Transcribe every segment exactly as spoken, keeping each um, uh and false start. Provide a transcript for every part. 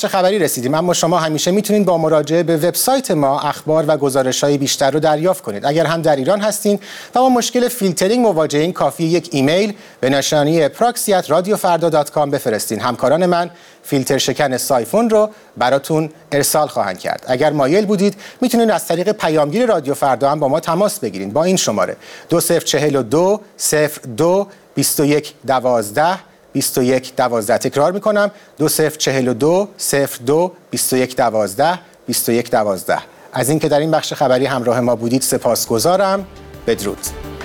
بخش خبری رسیدیم، اما شما همیشه میتونید با مراجعه به وبسایت ما اخبار و گزارش‌های بیشتر رو دریافت کنید. اگر هم در ایران هستین و با مشکل فیلترینگ مواجهین، کافی یک ایمیل به نشانی پراکسی ات رادیو فردا دات کام بفرستین. همکاران من فیلتر شکن سایفون رو براتون ارسال خواهند کرد. اگر مایل بودید میتونید از طریق پیامگیر رادیو فردا هم با ما تماس بگیرید با این شماره دو صفر چهل و دو صفر دو بیست و یک دوازده بیست و یک دوازده. تکرار میکنم دو صفر چهل و دو صفر دو بیست و یک دوازده بیست و یک دوازده. از اینکه در این بخش خبری همراه ما بودید سپاسگزارم. بدرود.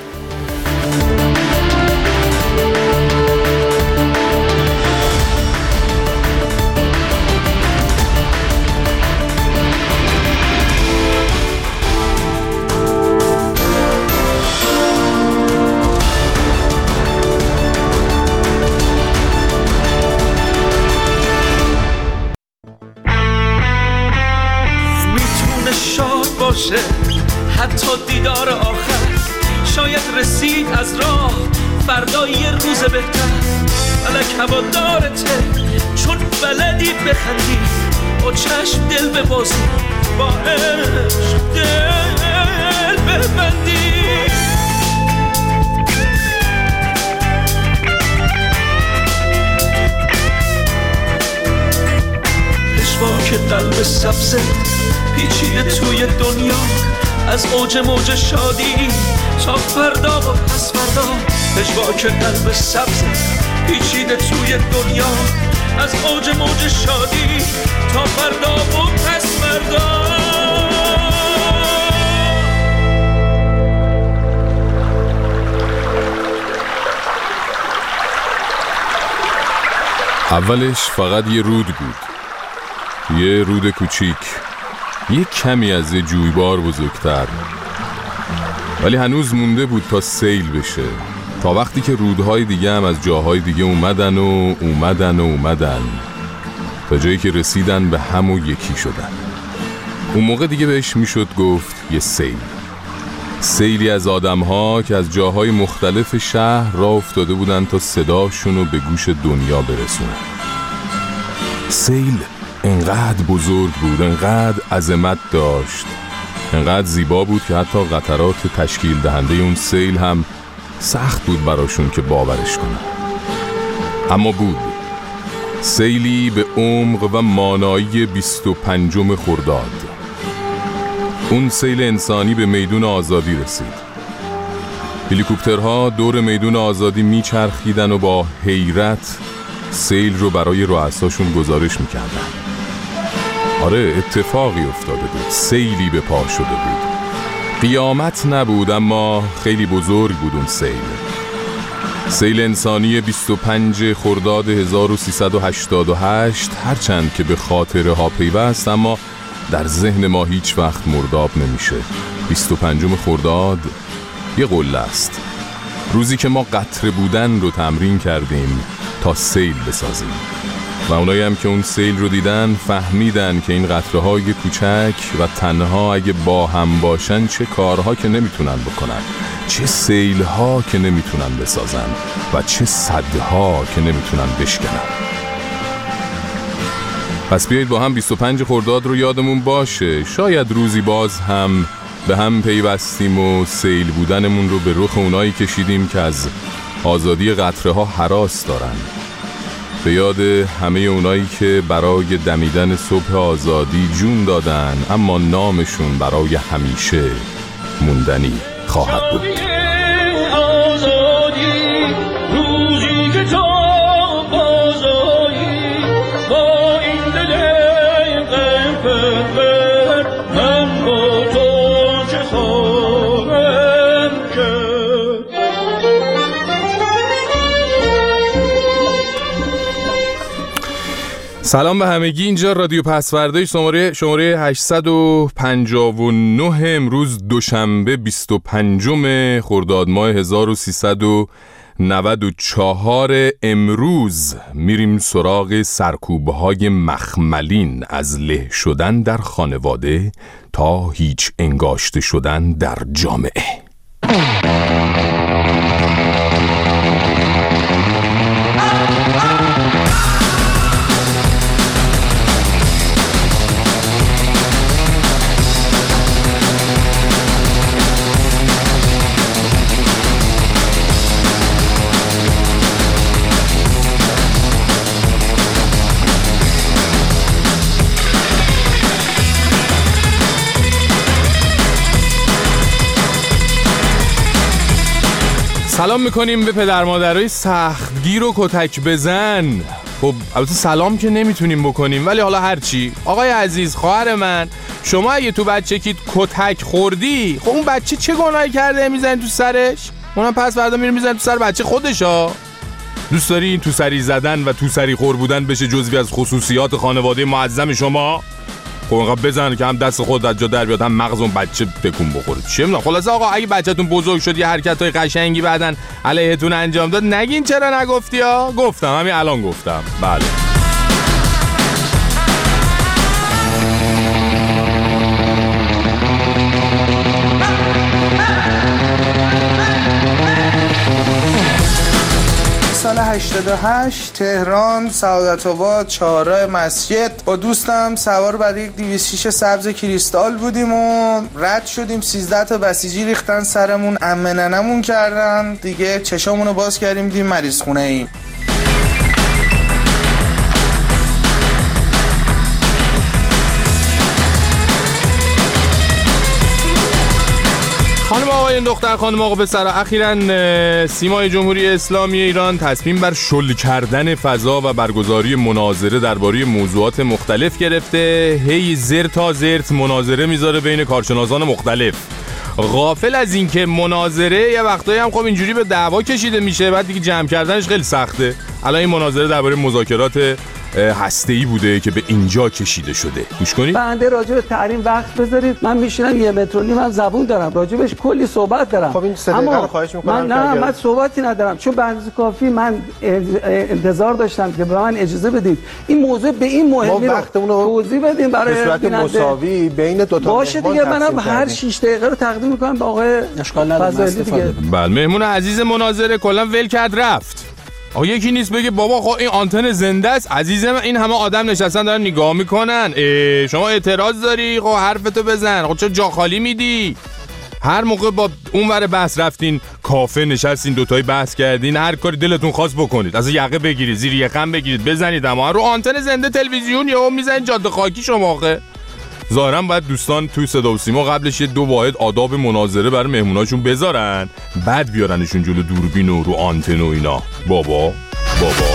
حتی دیدار آخر شاید رسید از راه فردا یه روز بهتر. فلک هوادارته چون بلدی بخندی، با چشم دل ببازی، با عشق دل ببندی. پشواک قلب سبزه پیچیده توی دنیا، از اوج موج شادی تا فردا و پس فردا. پشواک قلب سبز پیچیده توی دنیا، از اوج موج شادی تا فردا و پس فردا. اولش فقط یه رود بود، یه رود کوچیک، یه کمی از یه جویبار بزرگتر، ولی هنوز مونده بود تا سیل بشه، تا وقتی که رودهای دیگه هم از جاهای دیگه اومدن و اومدن و اومدن تا جایی که رسیدن به هم و یکی شدن. اون موقع دیگه بهش میشد گفت یه سیل. سیلی از آدم‌ها که از جاهای مختلف شهر راه افتاده بودن تا صداشونو به گوش دنیا برسونن. سیل انقدر بزرگ بود، انقدر عظمت داشت، انقدر زیبا بود که حتی قطرات تشکیل دهنده اون سیل هم سخت بود براشون که باورش کنن. اما بود. سیلی به عمق و مانایی بیست و پنجم خرداد. اون سیل انسانی به میدون آزادی رسید. هلیکوپترها دور میدون آزادی میچرخیدن و با حیرت سیل رو برای رؤساشون گزارش میکردن. آره، اتفاقی افتاده بود، سیلی به پا شده بود. قیامت نبود، اما خیلی بزرگ بود اون سیل. سیل انسانی بیست و پنج خرداد هزار و سیصد و هشتاد و هشت، هرچند که به خاطره ها پیوست، اما در ذهن ما هیچ وقت مرداب نمیشه. بیست و پنجم خرداد یه قله است، روزی که ما قطره بودن رو تمرین کردیم تا سیل بسازیم. و اونایی هم که اون سیل رو دیدن فهمیدن که این قطره های کوچک و تنها اگه با هم باشن چه کارها که نمیتونن بکنن، چه سیل ها که نمیتونن بسازن و چه صدها که نمیتونن بشکنن. پس بیایید با هم بیست و پنج خرداد رو یادمون باشه. شاید روزی باز هم به هم پیوستیم و سیل بودنمون رو به رخ اونایی کشیدیم که از آزادی قطره ها هراس دارن. به یاد همه اونایی که برای دمیدن صبح آزادی جون دادن، اما نامشون برای همیشه موندنی خواهد بود. سلام به همگی، اینجا رادیو پسورده شماره شماره هشتصد و پنجاه و نه. امروز دوشنبه بیست و پنجم خرداد ماه هزار و سیصد و نود و چهار. امروز میریم سراغ سرکوب‌های مخملین، از له شدن در خانواده تا هیچ انگاشته شدن در جامعه. سلام میکنیم به پدر مادرای سختگیر و کتک بزن. خب البته سلام که نمیتونیم بکنیم، ولی حالا هرچی. آقای عزیز، خواهر من، شما اگه تو بچگیت کتک خوردی، خب اون بچه چه گناهی کرده میزنی تو سرش؟ اونم پس فردا میره میزنی تو سر بچه خودشا. دوست داری این تو سری زدن و تو سری خور بودن بشه جزوی از خصوصیات خانواده معظم شما؟ خب اینقدر بزن که هم دست خود از جا در بیاد، هم مغز اون بچه تکون بخوره. چه میدونم. خلاصه آقا اگه بچه‌تون بزرگ شد یه حرکتای قشنگی بعدن علیهتون انجام داد، نگین چرا نگفتی ها؟ گفتم، همین الان گفتم. بله. سال هشتاد و هشت تهران، سعادت آباد، چهارراه مسجد، با دوستم سوار بر یک دویست و شش سبز کریستال بودیم و رد شدیم. سیزده تا بسیجی ریختن سرمون، عمه ننمون کردن دیگه. چشامونو باز کردیم دیدیم مریض خونه ایم. خانم آقایان، دختر خانم آقا پسرا، اخیراً سیمای جمهوری اسلامی ایران تصمیم بر شل کردن فضا و برگزاری مناظره درباره موضوعات مختلف گرفته. هی زر تا زرت مناظره میذاره بین کارشناسان مختلف، غافل از این که مناظره یه وقتایی هم خب اینجوری به دعوا کشیده میشه، بعد دیگه جمع کردنش خیلی سخته. الان این مناظره درباره مذاکرات هسته‌ای بوده که به اینجا کشیده شده. گوش کنید. بنده راجع به تحریم وقت بذارید. من میشینم یه متر و نیم هم زبون دارم، راجع بهش کلی صحبت دارم. خب این سه دقیقه رو خواهش می‌کنم. من نه من صحبتی ندارم، چون به اندازه کافی من انتظار داشتم که به من اجازه بدید این موضوع به این مهمی رو توضیح بدیم برای به صورت مساوی بین دو تا. باشه دیگه، منم هر شش دقیقه رو تقدیم می‌کنم به آقای فضائلی دیگه. بله، مهمون عزیز مناظره کلا ول کرد رفت. آقا یکی نیست بگه بابا خب این آنتن زنده است عزیزم، این همه آدم نشستن دارن نگاه میکنن، شما اعتراض داری؟ خب حرفتو بزن. خب چرا جا خالی میدی؟ هر موقع با اون ور بحث رفتین کافه نشستین دوتایی بحث کردین، هر کاری دلتون خواست بکنید، از یقه بگیرید، زیر یقم بگیرید، بزنید، اما رو آنتن زنده تلویزیون یهو میزنید جاده خاکی شما. آخه ظاهرا باید دوستان توی صدا و سیما قبلش یه دو واحد آداب مناظره برای مهموناشون بذارن، بعد بیارنشون جلو دوربین و رو آنتن و اینا. بابا بابا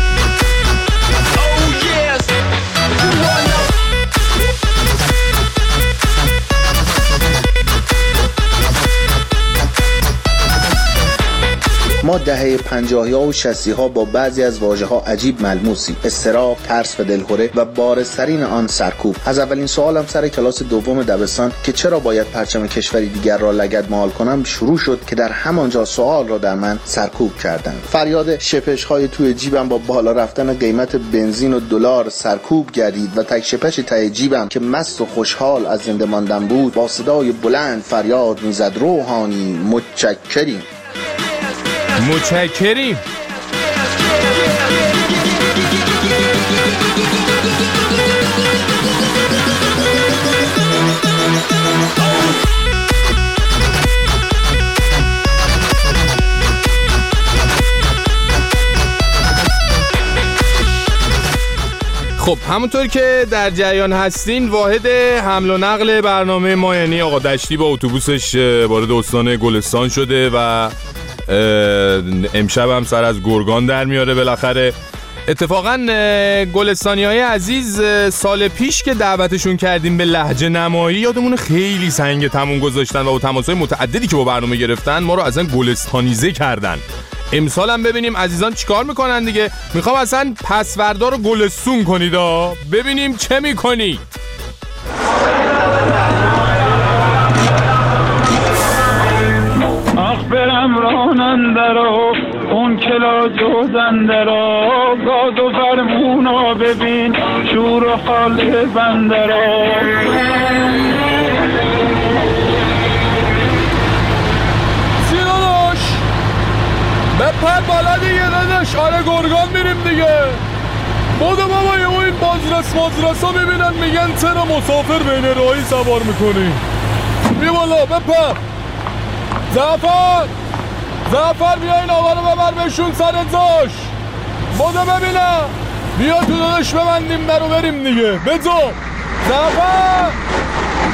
ما دهه پنجاهی ها و شصتی ها با بعضی از واژه ها عجیب ملموسی، اضطراب، ترس و دلخوره و بارزترین آن سرکوب. از اولین سوالم سر کلاس دوم دبستان که چرا باید پرچم کشوری دیگر را لگدمال کنم شروع شد که در همانجا سوال را در من سرکوب کردند. فریاد شپش های توی جیبم با بالا رفتن قیمت بنزین و دلار سرکوب گردید و تک شپش ته جیبم که مست و خوشحال از زنده ماندن بود با صدای بلند فریاد میزد روحانی متشکریم. متشکریم. خب همونطور که در جریان هستین، واحد حمل و نقل برنامه ما یعنی آقا دشتی با اتوبوسش وارد استان گلستان شده و امشب هم سر از گرگان در میاره بالاخره. اتفاقا گلستانی‌های عزیز سال پیش که دعوتشون کردیم به لهجه نمایی، یادمونه خیلی سنگ تموم گذاشتن و با تماس‌های متعددی که با برنامه گرفتن ما رو اصلا گلستانیزه کردن. امسال هم ببینیم عزیزان چیکار میکنن دیگه. میخوام اصلا پسوردا رو گلستون کنید ها، ببینیم چه میکنی. برم راننده را اون کلا جوزنده را گاد و فرمونا ببین شور و حال بنده را. سیداداش بپر بالا دیگه داداش، آره گرگان میریم دیگه. بودو بابا یه این بازرس بازرس ها میبینن میگن چرا مسافر بین راهی سوار میکنی. بی بالا بپر. زعفر زعفر بیا این آقا رو ببر بشون سر جاش. بودو ببینم بیا تو داداش ببندیم برو بریم دیگه. بزو زعفر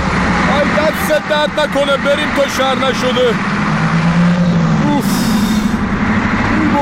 ای دست درد نکنه بریم تا شهر نشده. اوف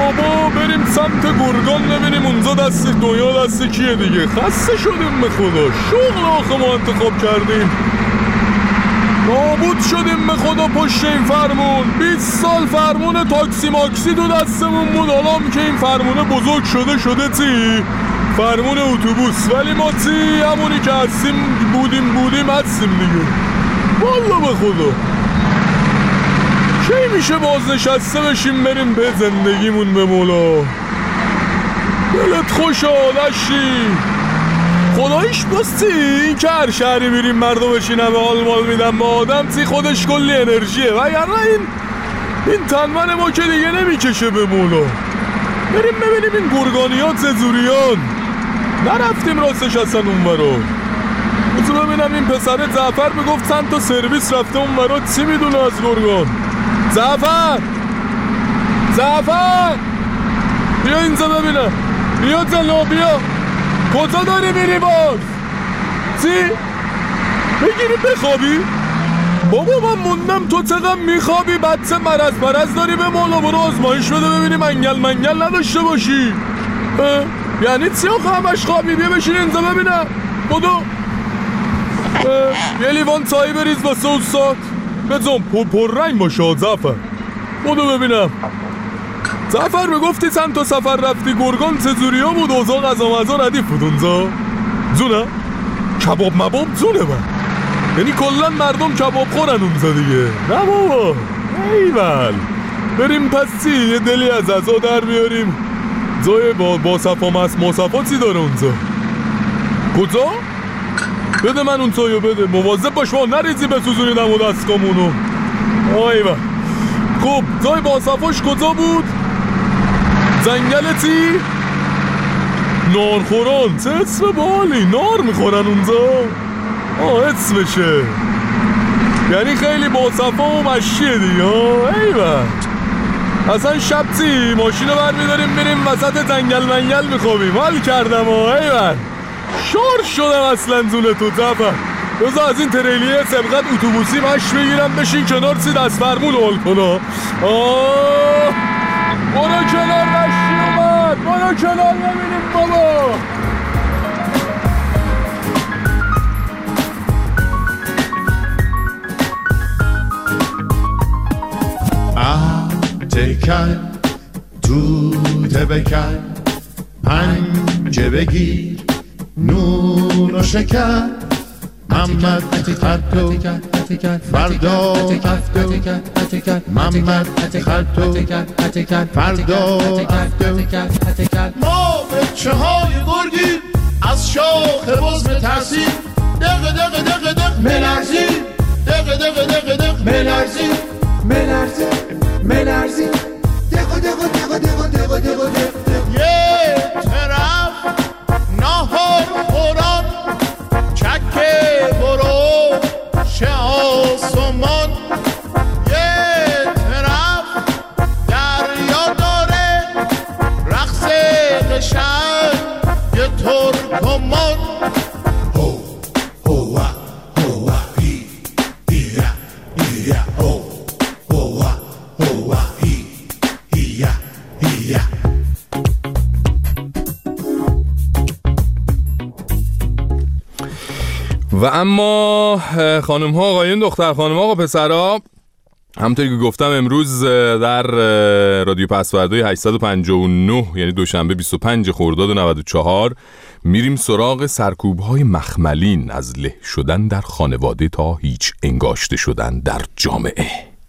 بابا بریم سمت گرگان ببینیم اونجا دست دنیا دست کیه دیگه. خسته شدیم به خدا، شغل آخه ما انتخاب کردیم، نابود شدیم به خدا پشت این فرمون. بیست سال فرمون تاکسی ماکسی تو دستمون بود، حالا که این فرمونه بزرگ شده شده تی فرمون اتوبوس، ولی ما تی همونی که هستیم بودیم بودیم هستیم دیگه. والله به خدا کی میشه بازنشسته بشیم بریم به زندگیمون به مولا. دلت خوش آدشی خدایش باستی این که هر شهری میریم مردمش این همه حال مال میدن با آدم تی خودش کلی انرژیه، و یعنی این این تنمن ما که دیگه نمیکشه به مولا. بریم ببینیم این گرگانیات ززوریان نرفتیم راستش اصلا اون برا. بسو ببینم این پسر زعفر بگفت چند تا سرویس رفته اون برا، چی میدونه از گرگان؟ زعفر زعفر بیا اینجا ببینم، بیا جلو بیا. کجا داری میری باز؟ چی؟ بگیری بخوابی؟ بابا من موندم تو چقدر میخوابی، بچه مرز مرز داری به مولا، برو آزمایش بده ببینی منگل منگل نداشته باشی. یعنی چی آخه همش خوابی؟ بیا بشین اینجا ببینم. بدو یه لیوان چایی بریز واسه استاد بزن پر پر رنگ باشه زعفر. بدو ببینم. زعفر بگفتی چند تا سفر رفتی گرگان چجوری ها بود؟ اوضاع غذا مزا ردیف بود اونجا؟ زونه؟ کباب مباب زونه من، یعنی کلن مردم کباب خورن اونجا دیگه. نه بابا ایول بریم پس چی یه دلی از ازا در بیاریم. جای با, با صفا مست مصفا چی داره اونجا؟ کجا؟ بده من اون چایو بده، مواظب باش ما نریزی بسوزونی دم و دستگامونو. ایول خب جای با صفاش کجا بود؟ زنگل تی؟ نارخوران. چه اسم بالی، نار میخورن اونجا؟ آه اسمشه، یعنی خیلی باصفا و مشیه دیگه. ایوه اصلا شب تی ماشین رو برمیداریم میریم وسط جنگل منگل میخوابیم. حال کردم ها. ایوه شار شدم اصلا زونه تو زفر. بذار از این تریلیه سبقت اتوبوسی مش بگیرم بشین کنار سی دست فرمون حال کنا. آه برو کنار مشی اومد، برو کنار ببینیم بابا. تکن توته بکن پنجه بگیر نون و شکر محمد خطو فردا افتو محمد خطو فردا افتو ما بچه های گرگیم از شاخ بز بترسیم دقه دقه دقه دقه ملرزیم دقه دقه دقه دقه ملرزیم ملرزیم ملرزیم دقه دقه دقه دقه دقه دقه دقه یه طرف نهار خوران چکه برو شه آسمان یه طرف دریا داره رقص قشنگ یه ترکمان هو هو هو هی هیا هیا هو هو هو هی هیا هیا. و اما خانم ها آقایون دختر خانم ها آقا پسرها، همونطوری که گفتم امروز در رادیو پسوردوی هشتصد و پنجاه و نه یعنی دوشنبه بیست و پنج خرداد نود و چهار میریم سراغ سرکوب های مخملین از له شدن در خانواده تا هیچ انگاشته شدن در جامعه.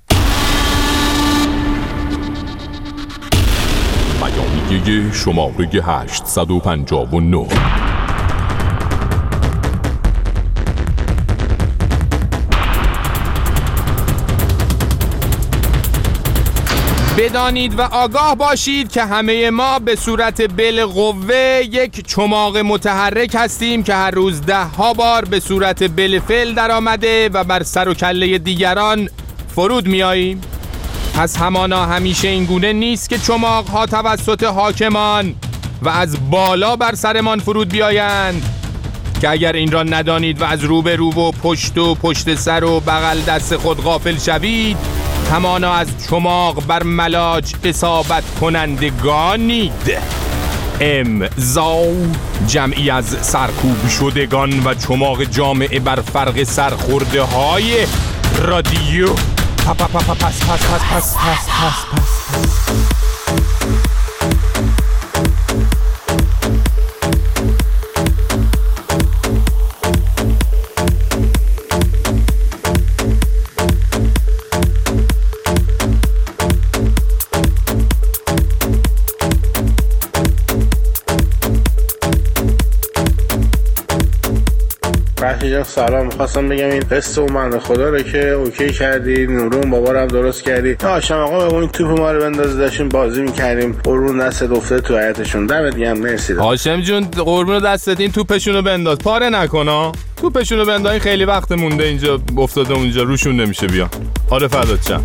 بیانیه شماره هشتصد و پنجاه و نه. بدانید و آگاه باشید که همه ما به صورت بالقوه یک چماق متحرک هستیم که هر روز ده ها بار به صورت بالفعل در آمده و بر سر و کله دیگران فرود می آییم. پس همانا همیشه این گونه نیست که چماق ها توسط حاکمان و از بالا بر سرمان فرود بیایند، که اگر این را ندانید و از رو به رو و پشت و پشت سر و بغل دست خود غافل شوید همانا از چماق بر ملاج اصابت کنندگانید. امضا جمعی از سرکوب شدگان و چماق جامعه بر فرق سرخورده های رادیو. پس پس پس پس پس پس پس پس بخشی سلام، میخواستم بگم این قصه و من خدا رو که اوکی کردی، نورون بابا رو هم درست کردی. آشم آقا به اون توپ ما رو بنداز، داشتیم بازی میکردیم، قربون دستت افتاده تو حیاتشون. دمت گرم، مرسی. هاشم جون قربون دستت، این توپشون رو بنداز، پاره نکن. توپشون رو بنداز، خیلی وقت مونده اینجا افتاده اونجا، روشون نمیشه بیا. آره فدات شم.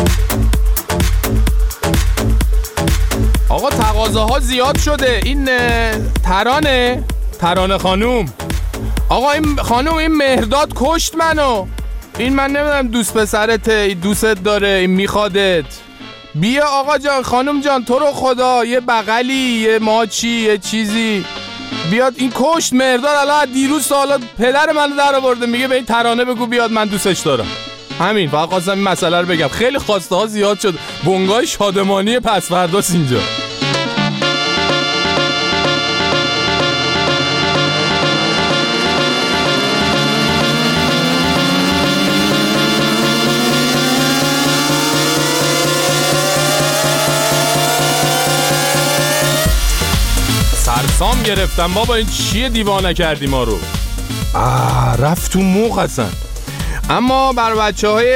آقا تقاضاها زیاد شده. این ترانه ترانه خانوم، آقا این خانوم این مهرداد کشت منو. این من نمیدونم دوست پسرته، دوستت داره، این میخوادت. بیا آقا جان، خانوم جان، تو رو خدا یه بغلی، یه ماچی، یه چیزی بیاد. این کشت مهرداد الان دیروز سالا پدر منو در آورده، میگه به این ترانه بگو بیاد، من دوستش دارم. همین، فقط خواستم این مسئله رو بگم. خیلی خواسته ها زیاد شد. بنگاه شادمانی پس فرداست اینجا. سرسام گرفتم بابا، این چیه دیوانه کردی ما رو. آه رفت تو موق اصلا. اما بر بچه های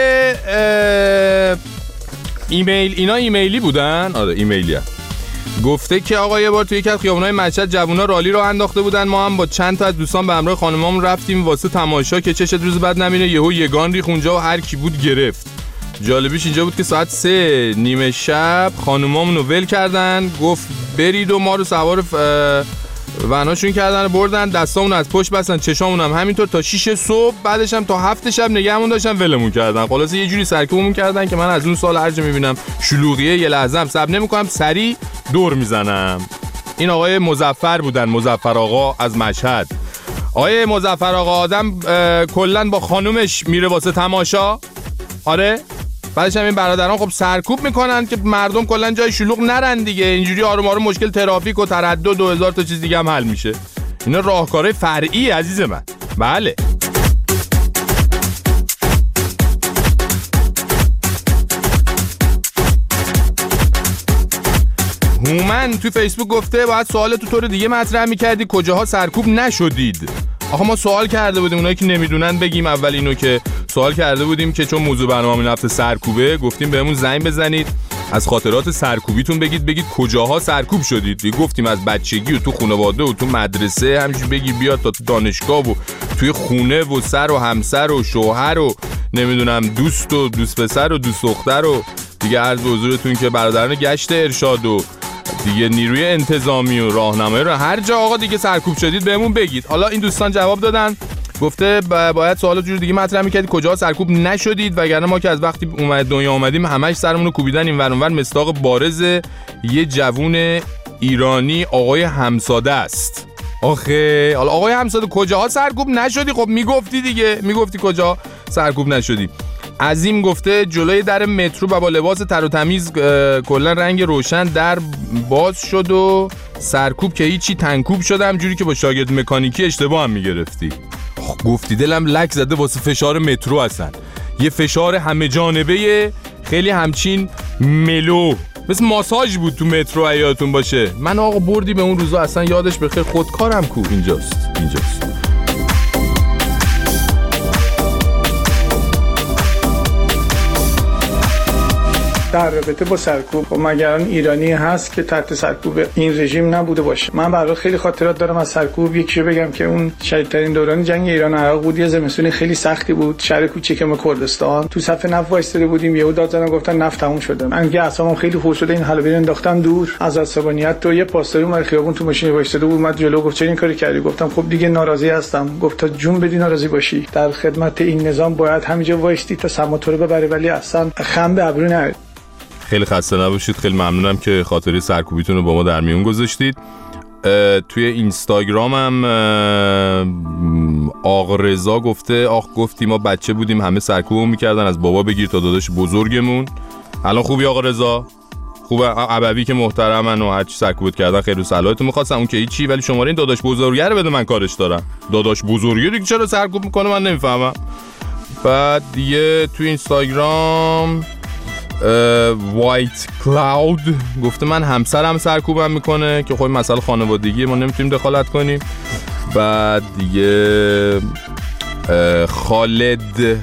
ایمیل، اینا ایمیلی بودن. آره ایمیلی هم. گفته که آقا یه بار توی یک از خیابونای مشهد جوونا رالی رو انداخته بودن، ما هم با چند تا از دوستان به همراه خانمام رفتیم واسه تماشا که چشت روز بعد نمینه، یهو یگان ریخ اونجا و هر کی بود گرفت. جالبیش اینجا بود که ساعت سه نیمه شب خانومامونو ول کردن، گفت برید و ما رو سوار وناشون کردن، بردن دستامون از پشت بستن، چشامون هم همینطور تا شیش صبح، بعدش هم تا هفت شب نگهمون داشتن، ولمون کردن. خلاصه یه جوری سرکوبمون کردن که من از اون سال هر جا میبینم شلوغیه یه لحظه هم صبر نمیکنم، سری دور میزنم. این آقای مظفر بودن، مظفر آقا از مشهد. آقای مظفر آقا آدم کلا با خانومش میره واسه تماشا. آره بعدش هم این برادران خب سرکوب میکنن که مردم کلا جای شلوغ نرن دیگه، اینجوری آروم آروم مشکل ترافیک و تردد و هزار تا چیز دیگه هم حل میشه. اینا راهکارهای فرعی عزیز من. بله هومن تو فیسبوک گفته باید سوال تو طور دیگه مطرح میکردی، کجاها سرکوب نشدید؟ آخه ما سوال کرده بودیم، اونایی که نمیدونن بگیم اول اینو که سوال کرده بودیم که چون موضوع برنامه این هفته سرکوبه، گفتیم بهمون زنگ بزنید از خاطرات سرکوبیتون بگید، بگید کجاها سرکوب شدید. گفتیم از بچگی و تو خانواده و تو مدرسه، همینجوری بگی بیاد تا تو دانشگاه و توی خونه و سر و همسر و شوهر و نمیدونم دوست و دوست پسر و دوست دختر و دیگه عرض به حضورتون که برادران گشت ارشاد و دیگه نیروی انتظامی و راهنمایی رو هر جا آقا دیگه سرکوب شدید بهمون بگید. حالا این دوستان جواب دادن، گفته باید سوالو جور دیگه مطرح می‌کردید کجا سرکوب نشدید، وگرنه ما که از وقتی اومد دنیا اومدیم همش سرمون رو کوبیدن این ور اون ور. مصداق بارز یه جوون ایرانی آقای همساده است. آخه حالا آقای همساده کجاها سرکوب نشدی؟ خب میگفتی دیگه، میگفتی کجا سرکوب نشدی. عظیم گفته جلوی در مترو و با لباس تر و تمیز کلا رنگ روشن در باز شد و سرکوب که هیچی، تنکوب شدم جوری که با شاگرد مکانیکی اشتباه هم میگرفتی. گفتی دلم لک زده واسه فشار مترو هستن، یه فشار همه جانبه خیلی همچین ملو، مثل ماساژ بود تو مترو یادتون باشه. من آقا بردی به اون روزا اصلا یادش بخیر، خودکارم کو اینجاست اینجاست. در رابطه با سرکوب و مگر ایرانی هست که تحت سرکوب این رژیم نبوده باشه. من برای خیلی خاطرات دارم از سرکوب. یکیشو بگم که اون شدیدترین دوران جنگ ایران و عراق بود. یه زمستون خیلی سختی بود. شهر کوچیکم کردستان تو صف نفت وایساده بودیم. یهو داد زدن گفتن نفت تموم شده. من که اصلا خیلی خوش شده این حلبی رو انداختم دور. از عصبانیت تو یه پاسداری اومد خیابون تو ماشین وایساده بود. اومد جلو گفت چرا این کاری کردی؟ گفتم خب دیگه ناراضی هستم. گفت تا جون بدی ناراضی باشی. در خدمت این نظام باید همینجا وایستی تا سماطو رو ببری، ولی اصلا خم به ابرو نرید. خیلی خسته نباشید. خیلی ممنونم که خاطره سرکوبیتون رو با ما در میون گذاشتید. توی اینستاگرامم آقا رضا گفته آخ گفتی ما بچه بودیم همه سرکوبمون میکردن، از بابا بگیر تا داداش بزرگمون. الان خوبی آقا رضا؟ خوبه. ابوی که محترمن و هرچی سرکوبت کردن خیر و صلاحتون می‌خواستم، اون که هیچی، ولی شماره این داداش بزرگه رو بده من کارش دارم. داداش بزرگه دیگه چرا سرکوب میکنه من نمیفهمم. بعد دیگه توی اینستاگرام وایت کلاود گفته من همسرم سرکوبم میکنه که خب مسئله خانوادگی ما نمیتونیم دخالت کنیم. بعد دیگه خالد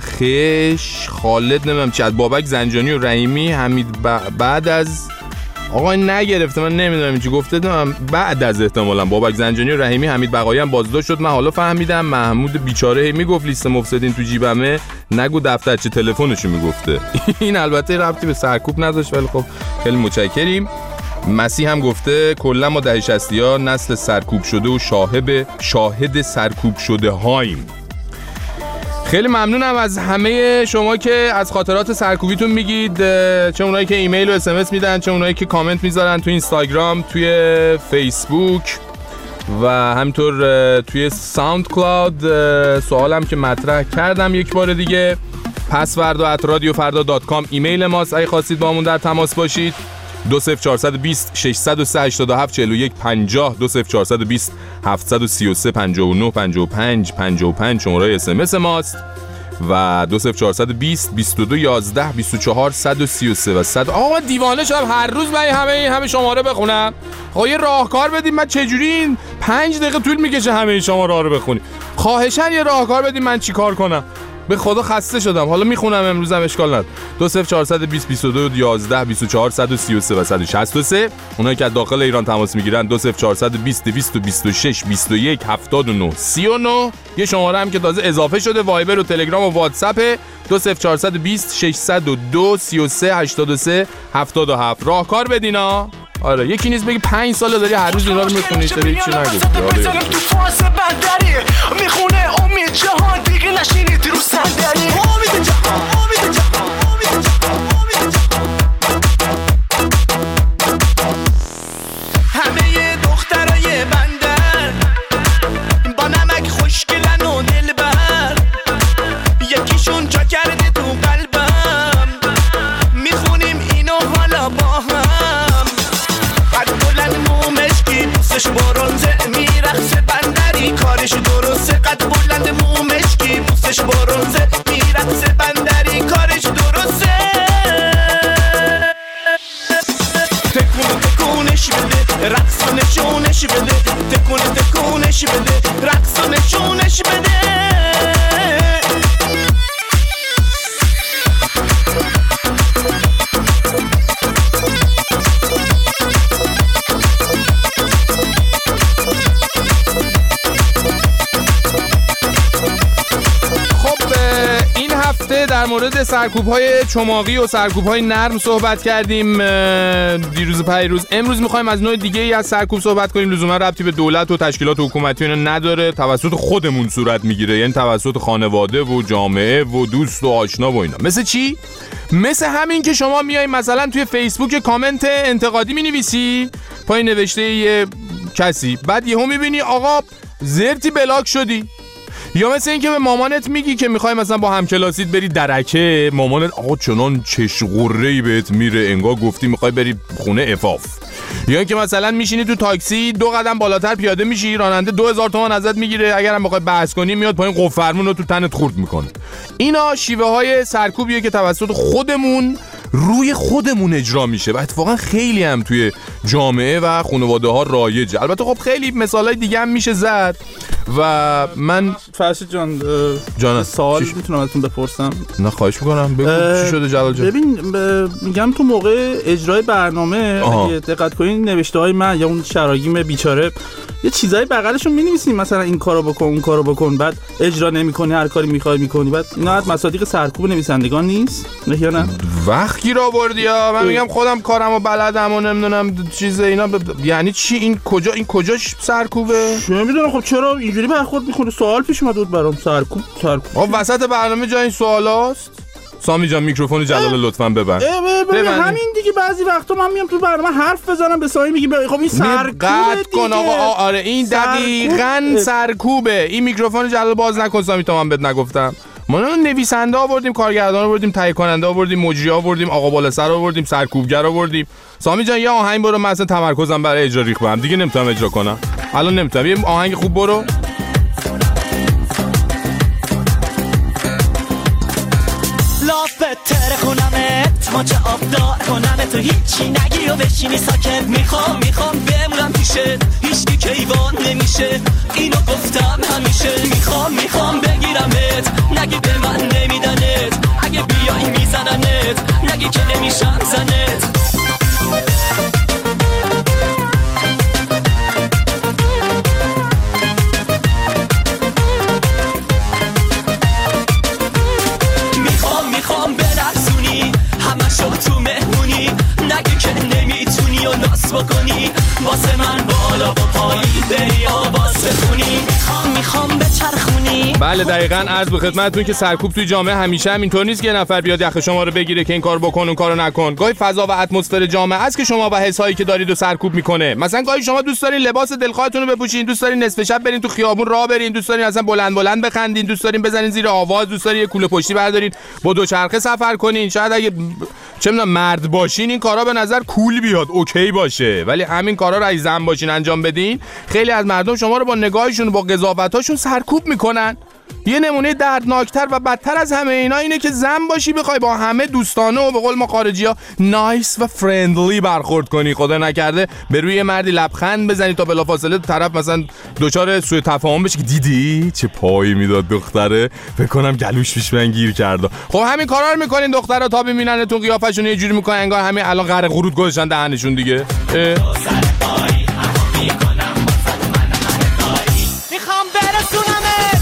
خش خالد نمیدونم چی از بابک زنجانی و رحیمی حمید بعد از آقا نگرفته من نمیدونم چی گفته دارم. بعد از احتمالاً بابک زنجانی و رحیمی حمید بقایی هم بازداشت شد. من حالا فهمیدم محمود بیچاره میگفت لیست مفسدین تو جیبمه، نگو دفترچه تلفنشو میگفته. این البته ربطی به سرکوب نداشت ولی خب خیلی متشکریم. مسیح هم گفته کلا ما دهه شصتی‌ها نسل سرکوب شده و شاهد شاهد سرکوب شده هاییم. خیلی ممنونم از همه شما که از خاطرات سرکوبیتون میگید، چه اونایی که ایمیل و اس ام اس میدن، چه اونایی که کامنت میذارن تو اینستاگرام، توی فیسبوک و همینطور توی ساوند کلاود. سوالم که مطرح کردم یک بار دیگه، پسوردا ات رادیو فردا دات کام ایمیل ماست. اگه خواستید با همون در تماس باشید دو صفر چهار دو صفر شش صفر سه هشت هفت چهار یک پنجاه دو صفر چهار دو صفر هفت سه سه پنجاه و نه پنجاه و پنج پنجاه و پنج شماره اس ام اس ماست و دو صفر چهار دو صفر بیست و دو یازده بیست و چهار صد و سی و سه و صد. آقا من دیوانه شدم هر روز من همه همه شماره بخونم. آقا یه راهکار بدید. من چجوری این پنج دقیقه طول میکشه همه شماره ها رو بخونی؟ خواهشاً یه راهکار بدید من چیکار کنم؟ به خدا خسته شدم. حالا میخونم امروزم اشکال نداره. دو صفر چهار دو صفر بیست و دو یازده بیست و چهار صد و سی و سه و صد و شصت و سه. اونایی که از داخل ایران تماس میگیرن دو صفر چهار دو صفر بیست بیست و شش بیست و یک هفتاد و نه سی و نه. یه شماره هم که تازه اضافه شده وایبر و تلگرام و واتساپ دو صفر چهار دو صفر شش صفر دو سی و سه هشتاد و سه هفتاد و هفت. راهکار بدینا. آره یکی نیست بگی پنج ساله داری هر روز اینا رو میخونی چرا هیچی نگفتی؟ میخونه امید جهان دیگه نشینید رو صندلی. امید جهان امید جهان امید جهان امید جهان. همه دخترای بندر با نمک خوشگلن و دلبر، یکیشون جا کرده تو قلبم، میخونیم اینو حالا با هم. قد بلند مومشکی دوستش برونزه میرخصه بندری کارش درسته. قد بلند مومشکی دوستش برونزه میرخصه بندری کارش درسته. تکون تکونش بده رقص و نشونش بده. تکون تکونش بده رقص و نشونش بده. در مورد سرکوب‌های چماقی و سرکوب‌های نرم صحبت کردیم دیروز پیروز. امروز می‌خوایم از نوع دیگه‌ای از سرکوب صحبت کنیم. لزوما ربطی به دولت و تشکیلات حکومتی اینا نداره، توسط خودمون صورت میگیره، یعنی توسط خانواده و جامعه و دوست و آشنا و اینا. مثل چی؟ مثل همین که شما میای مثلا توی فیسبوک کامنت انتقادی می‌نویسی، پای نوشته یه کسی، بعد یهو می‌بینی آقا زرتی بلاک شدی. یا مثل این که به مامانت میگی که میخوای مثلا با همکلاسیت بری درکه، مامانت آقا چنان چشقره‌ای بهت میره انگار گفتی میخوای بری خونه عفاف. یا اینکه مثلا میشینی تو تاکسی دو قدم بالاتر پیاده میشی، راننده دو هزار تومان ازت میگیره، اگرم بخوای بحث کنی میاد پایین قفل فرمون رو تو تنت خورد میکنه. اینا شیوه های سرکوبیه که توسط خودمون روی خودمون اجرا میشه و اتفاقا خیلی هم توی جامعه و خانواده ها رایجه. البته خب خیلی مثالای دیگه هم میشه زد. و من فرشید جان جان سوال میتونم ازتون بپرسم؟ نه خواهش میکنم بگو چی شده جلال جان. ببین میگم تو موقع اجرای برنامه آها. اگه دقت کنین نوشته های من یا اون شراگیم بیچاره یه چیزایی بغلشون می‌نویسین مثلا این کارو بکن اون کارو بکن بعد اجرا نمی‌کنی هر کاری می‌خوای می‌کنی بعد اینا از مصادیق سرکوب نویسندگان نیست یا نه؟ وقتی را بردی ها من میگم خودم کارمو بلدم و نمیدونم چیز اینا ب... یعنی چی این کجا این کجاش سرکوبه؟ چه میدونم خب چرا اینجوری برخورد می‌کنه سوال پیش اومد بود برام سرکوب سرکوب آ وسط برنامه جای این سوالاست. سامی جان میکروفون جلال لطفاً ببند. ببین همین دیگه بعضی وقتا من میام تو برنامه حرف بزنم به سامی میگی خب این سرکوبه کن آقا آره این دقیقاً سرکوبه. این میکروفون جلال باز نکن سامی تا من بهت نگفتم. ما نویسنده آوردیم، کارگردان آوردیم، تهیه کننده آوردیم، مجری آوردیم، آقا بالاسر آوردیم، سرکوبگر آوردیم. سامی جان یه آهنگ برو، من اصلا تمرکزم برای اجرا ریخت بهم دیگه نمیتونم اجرا کنم. الان نمیتونم. یه آهنگ خوب برو. تره کنمت ماچه آبدار کنمت تو هیچی نگی و بشینی ساکت میخوام میخوام بمونم پیشه هیچکی کیوان نمیشه اینو گفتم همیشه میخوام میخوام بگیرمت نگی به من نمیدنت اگه بیایی میزننت نگی که نمیشم زنت تو مهمونی نگه که نمیتونی و ناس بکنی واسه من بالا و پایین بری آواز بخونی میخوام میخوام بچرخونی. بله دقیقاً عرض به خدمتتون که سرکوب توی جامعه همیشه هم اینطور نیست که یه نفر بیاد یخ شما رو بگیره که این کار بکن اون کارو نکن. گاهی فضا و اتمسفر جامعه است که شما و حسایی که دارید و سرکوب میکنه. مثلا گاهی شما دوست دارین لباس دلخواهتون رو بپوشین، دوست دارین نصف شب برین تو خیابون راه برین، دوست دارین اصلا بلند بلند بخندین، دوست دارین بزنین زیر آواز، دوست دارین یه کوله پشتی بردارین با دوچرخه سفر کنین. شاید اگه چه میدونم مرد باشین این کارا به نظر کول بیاد اوکی باشه، ولی همین کارا رو اگه زن باشین انجام بدین خیلی از مردم شما رو با نگاهشون و با قضاوتاشون سرکوب میکنن. یه نمونه دردناکتر و بدتر از همه اینا اینه که زن باشی بخوای با همه دوستانه و به قول ما خارجی‌ها نایس و فرندلی برخورد کنی، خدا نکرده به روی مردی لبخند بزنی تا بلافاصله طرف مثلا دوچار سوء تفاهم بشه که دیدی چه پایی میداد دختره فکر کنم گلوش پیش من گیر کرده. خب همین کارا رو میکنین دخترها تا ببیننتون قیافشون یه جوری میکنن انگار همین الان غر قرود گذاشتن دهنشون دیگه. میخوام برسونمت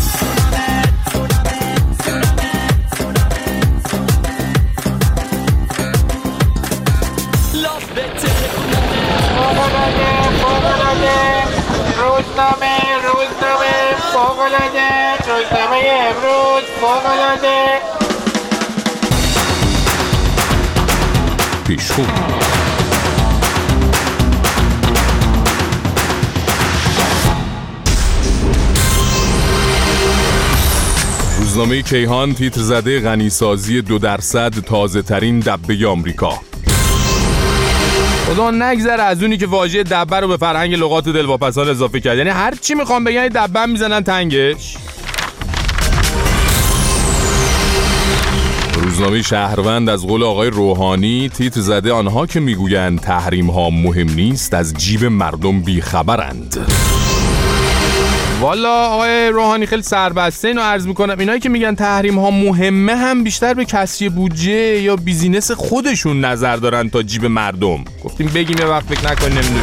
روزنامه روزنامه فوق‌العاده روزنامه امروز فوق‌العاده پیشخون روزنامه کیهان تیتر زده غنیسازی دو درصد تازه ترین دبه آمریکا. خدا نگذره از اونی که واژه دبه رو به فرهنگ لغات دلواپسان اضافه کرد. یعنی هر چی میخوام بگن دبه میزنن تنگش. روزنامه شهروند از قول آقای روحانی تیتر زده آنها که میگویند تحریم ها مهم نیست از جیب مردم بیخبرند. والا آقای روحانی خیلی سربسته اینو عرض میکنم. اینایی که میگن تحریم ها مهمه هم بیشتر به کسری بودجه یا بیزینس خودشون نظر دارن تا جیب مردم. گفتیم بگیم یه وقت فکر نکنیم نمیدونیم.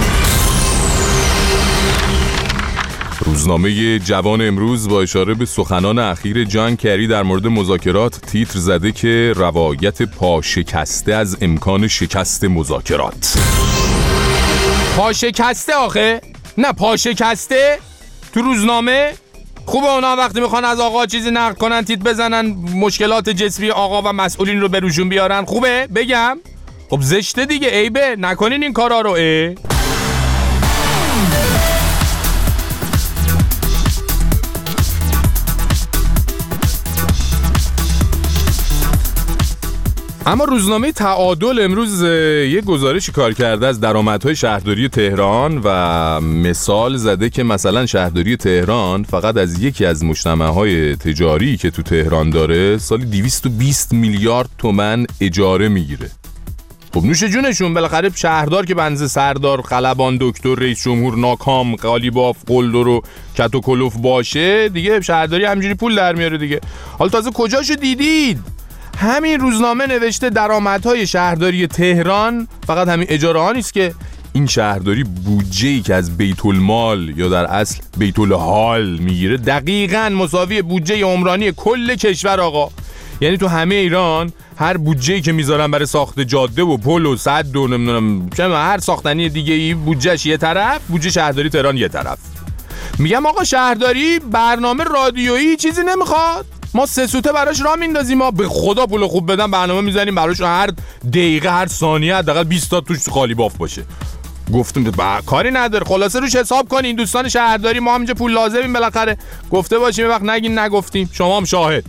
روزنامه جوان امروز با اشاره به سخنان اخیر جان کری در مورد مذاکرات تیتر زده که روایت پا شکسته از امکان شکست مذاکرات. پا شکسته آخه؟ نه پا شکسته؟ تو روزنامه خوبه اونا وقتی میخوان از آقا چیزی نقل کنن تیت بزنن مشکلات جسمی آقا و مسئولین رو به روشون بیارن. خوبه بگم؟ خب زشته دیگه عیبه نکنین این کارا رو. اه اما روزنامه تعادل امروز یک گزارشی کار کرده از درآمدهای شهرداری تهران و مثال زده که مثلا شهرداری تهران فقط از یکی از مجتمع‌های تجاری که تو تهران داره سالی دویست و بیست میلیارد تومان اجاره میگیره. خب نوش جونشون، بالاخره شهردار که بنز سردار، خلبان، دکتر، رئیس جمهور، ناکام، قالیباف، قلدر و کت و کلوف باشه دیگه، شهرداری همجوری پول در میاره دیگه. حالا تازه کجاشو دیدید؟ همین روزنامه نوشته درآمدهای شهرداری تهران فقط همین اجاره ها نیست که این شهرداری بودجه‌ای که از بیت المال یا در اصل بیت الحال میگیره دقیقاً مساوی بودجه عمرانی کل کشور آقا. یعنی تو همه ایران هر بودجه‌ای که میذارن برای ساخت جاده و پل و سد و نمیدونم چه هر ساختنی دیگه ای بودجهش یه طرف، بودجه شهرداری تهران یه طرف. میگم آقا شهرداری برنامه رادیویی چیزی نمیخواد؟ ما سه سوته براش راه میندازیم، ما به خدا پول خوب بدن برنامه میزنیم براش، هر دقیقه هر ثانیه حداقل بیست تا توش قالیباف باشه. گفتم با کاری نداره، خلاصه روش حساب کنین دوستان شهرداری، ما هم اینجا پول لازمیم بالاخره گفته باشیم، یه وقت نگین نگفتیم، شما هم شاهد.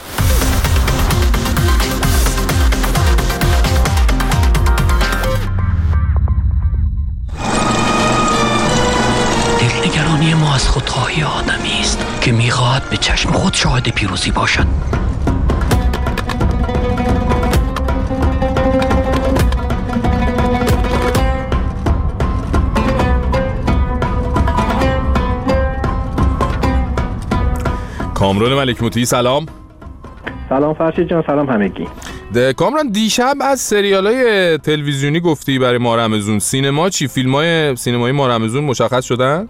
دلنگرانی ما از خودخواهی آدمی است که میخواهد به چشم خود شاهد پیروزی باشد. کامران ملک مطیعی سلام. سلام فرشید جان، سلام همگی. کامران دیشب از سریالای تلویزیونی گفتی برای ماه رمضان، سینما چی؟ فیلمای سینمایی ماه رمضان مشخص شدن؟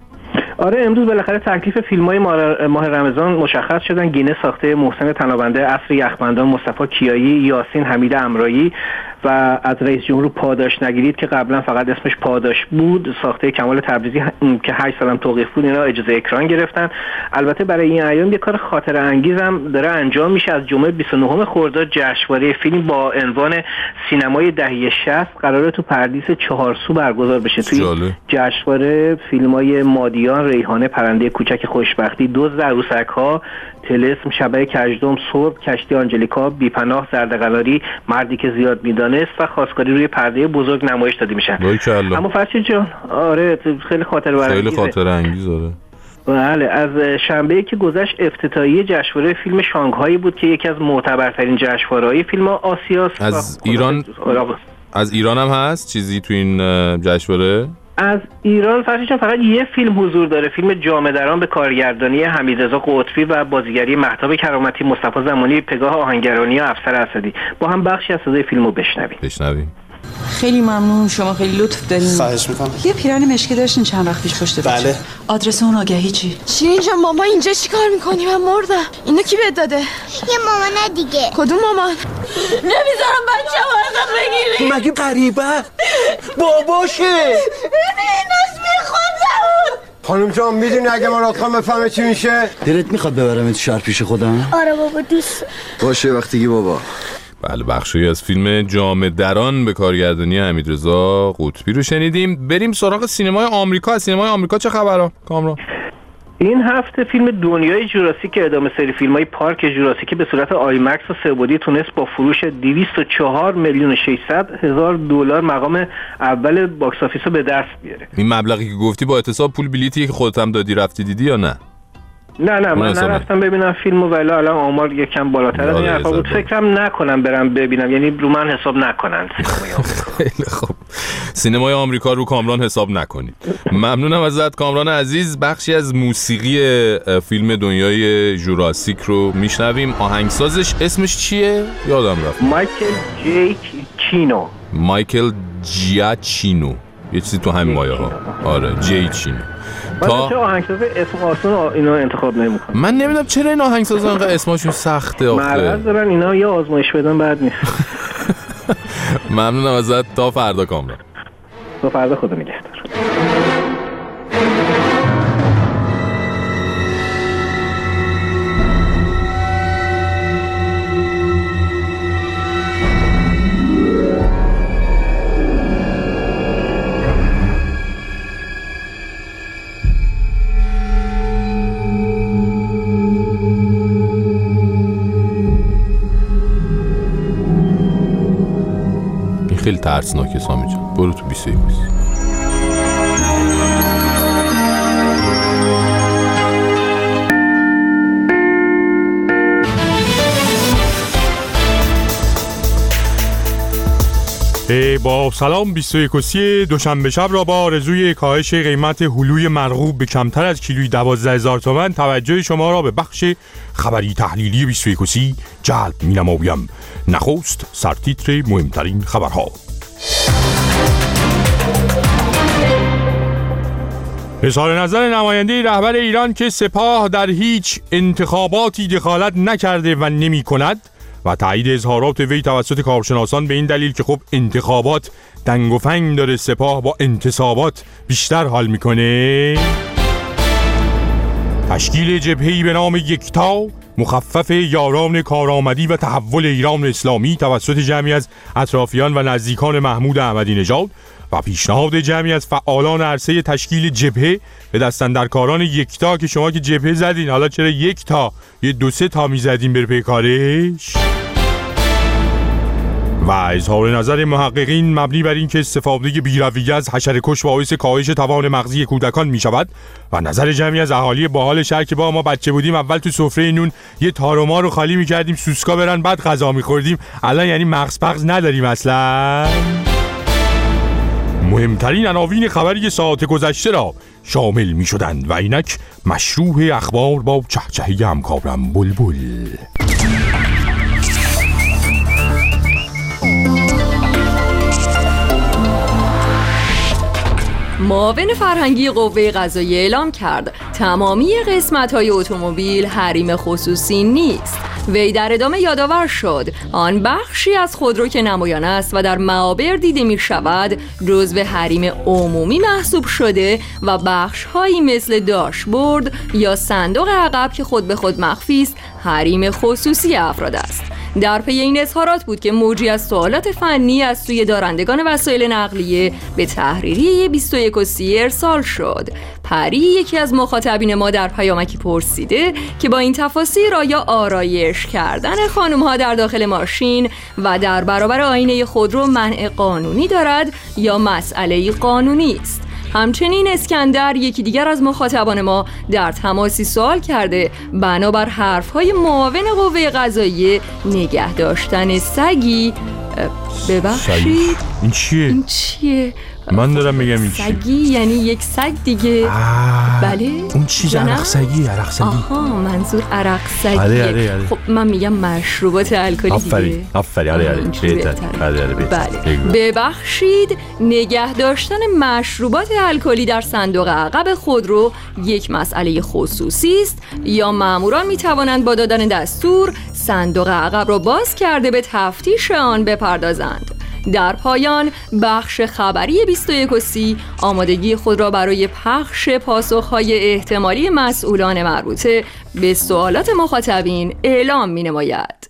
آره امروز بالاخره تکلیف فیلم‌های ماه رمضان مشخص شدن. گینه ساخته محسن تنابنده، عصر یخبندان مصطفی کیایی، یاسین حمید امرایی و از رئیس جمهور پاداش نگیرید که قبلا فقط اسمش پاداش بود، ساخته کمال تبریزی که هشت سالم توقیف بود، اینا اجازه اکران گرفتن. البته برای این ایام یه کار خاطره انگیز هم داره انجام میشه. از جمعه بیست و نهم خرداد جشنواره فیلم با عنوان سینمای دهه شصت قراره تو پردیس چهارسو برگزار بشه. توی جشنواره فیلمای مادیان، ریحانه، پرنده کوچک خوشبختی، دزد عروسک‌ها، طلسم، شبح کژدم، صبح، کشتی آنجلیکا، بی‌پناه، زردقناری، مردی که زیاد میدانست و خواستگاری روی پرده بزرگ نمایش داده میشن. اما فرشید جان آره خیلی خاطره برانگیزه. خیلی خاطره انگیزه. بله، از شنبه‌ای که گذشت افتتاحیه جشنواره فیلم شانگهای بود که یکی از معتبرترین جشنواره‌های فیلم آسیاست. از ایران از ایران هم هست چیزی تو این جشنواره؟ از ایران فرشید فقط یه فیلم حضور داره، فیلم جامه دران به کارگردانی حمیدرضا قطبی و بازیگری مهتاب کرامتی، مصطفی زمانی، پگاه آهنگرانی و افسر اسدی. با هم بخشی از صدای فیلمو بشنویم. بشنویم. خیلی ممنون، شما خیلی لطف دارین. خواهش میکنم. یه پیرن مشکی داشتین چند وقت پیش پشت بله. بچه. آدرس اون آگهی چی؟ شیرین جان ماما اینجا چیکار میکنی؟ من مردم. اینو کی بهت داده؟ یه مامان دیگه. کدوم مامان؟ نمیذارم بچه‌مو ازم بگیری. مگه غریبه؟ باباشه. ببین اسمی خودم. خانم جان میدونی اگه مراد خان بفهمه چی میشه؟ دلت میخواد ببرمت شهر پیش خودم؟ آره بابا دوست. باشه وقتیگی بابا. بله بخشی از فیلم جامه دران به کارگردانی حمیدرضا قطبی رو شنیدیم. بریم سراغ سینمای آمریکا. از سینمای آمریکا چه خبره کامران؟ این هفته فیلم دنیای جوراسیک که ادامه سری فیلم‌های پارک جوراسیکی به صورت آیمکس و سه‌بعدی تونست با فروش دویست و چهار میلیون و ششصد هزار دلار مقام اول باکس آفیس رو به دست بیاره. این مبلغی که گفتی با احتساب پول بلیتی که خودت هم دادی رفتی دیدی یا نه؟ نه نه من نرفتم ببینم فیلمو، ولی الان آمار یکم بالاتر از این حرفا بود. فکرم نکنم برم ببینم، یعنی رو من حساب نکنن سینمای آمریکا. خیلی خوب، سینمای آمریکا رو کامران حساب نکنید. ممنونم ازت کامران عزیز. بخشی از موسیقی فیلم دنیای جوراسیک رو میشنویم. آهنگسازش اسمش چیه؟ یادم رفت. مایکل جی چینو. مایکل جیاچینو، یه چیزی تو همین مایه ها. آره جی چینو. تا چه آهنگساز اسم آسون اینا انتخاب نمی‌کنن؟ من نمیدونم چرا این آهنگسازا انقدر اسمشون سخته آخه. مرض دارن اینا، یا آزمایش بدن بعد نیست. ممنونم ازت. تا فردا کامران. تا فردا، خدا نگهدار. خیلی ترسناکه سامی جان. برو تو بیست و یک بیست. با سلام بیست و یک و سی دوشنبه شب را با آرزوی کاهش قیمت هلوی مرغوب به کمتر از کیلویی دوازده هزار تومان توجه شما را به بخش خبری تحلیلی بیست و یک و سی جلب می نمایم. نخست سرتیتر مهمترین خبرها. اظهار نظر نماینده رهبر ایران که سپاه در هیچ انتخاباتی دخالت نکرده و نمی کند و تایید اظهارات وی توسط کارشناسان به این دلیل که خب انتخابات دنگ و فنگ داره، سپاه با انتصابات بیشتر حال میکنه. تشکیل جبهه‌ای به نام یکتا مخفف یاران کارآمدی و تحول ایران اسلامی توسط جمعی از اطرافیان و نزدیکان محمود احمدی نژاد و پیشنهاد جمعی از فعالان عرصه تشکیل جبهه به دستاندرکاران یکتا که شما که جبهه زدین حالا چرا یک تا یه دو سه تا میزدین بر پی کارش. و اظهار نظر محققین مبنی بر این که استفاده بی‌رویه از حشره‌کش باعث کاهش توان مغزی کودکان می شود و نظر جمعی از اهالی باحال شهر که با ما بچه بودیم اول تو سفره نون یه تارو رو خالی می کردیم سوسکا برن بعد غذا می خوردیم، الان یعنی مغز پغز نداریم اصلا. مهمترین عناوین خبری ساعت گذشته را شامل می شدند و اینک مشروع اخبار با چهچهی همکارم بلبل. معاون فرهنگی قوه قضاییه اعلام کرد تمامی قسمت‌های اتومبیل حریم خصوصی نیست. وی در ادامه یادآور شد آن بخشی از خودرو که نمایان است و در معابر دیده می شود جزو حریم عمومی محسوب شده و بخش‌هایی مثل داشبورد یا صندوق عقب که خود به خود مخفی است حریم خصوصی افراد است. در پی این اظهارات بود که موجی از سوالات فنی از سوی دارندگان وسایل نقلیه به تحریریه بیست و یک و سی ارسال شد. پری یکی از مخاطبین ما در پیامکی پرسیده که با این تفاصیل آیا آرایش کردن خانم‌ها در داخل ماشین و در برابر آینه خودرو منع قانونی دارد یا مسئله قانونی است؟ همچنین اسکندر یکی دیگر از مخاطبان ما در تماسی سوال کرده بنابر حرف‌های معاون قوه قضاییه نگه داشتن سگی ببخشید این چیه؟ این چیه؟ من دارم میگم این چیه؟ سگی یعنی یک سگ دیگه. بله اون چیز عرق سگی عرق سگی آها منظور عرق سگیه. آره آره آره. خب من میگم مشروبات الکلی دیگه. آفرین آفرین آره آره بله ببخشید نگه داشتن مشروبات الکلی در صندوق عقب خودرو یک مسئله خصوصی است یا ماموران میتوانند با دادن دستور صندوق عقب را باز کرده به تفتیش آن بپردازند. در پایان بخش خبری بیست و یک و سی آمادگی خود را برای پخش پاسخهای احتمالی مسئولان مربوطه به سوالات مخاطبین اعلام می نماید.